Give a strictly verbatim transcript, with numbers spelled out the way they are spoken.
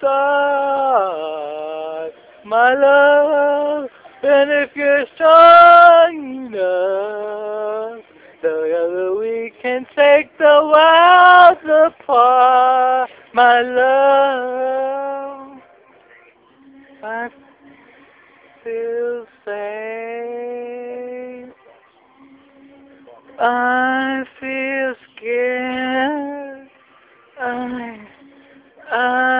start, my love. And if you're strong enough, together we can take the world apart, my love. I feel safe. I feel scared. I, I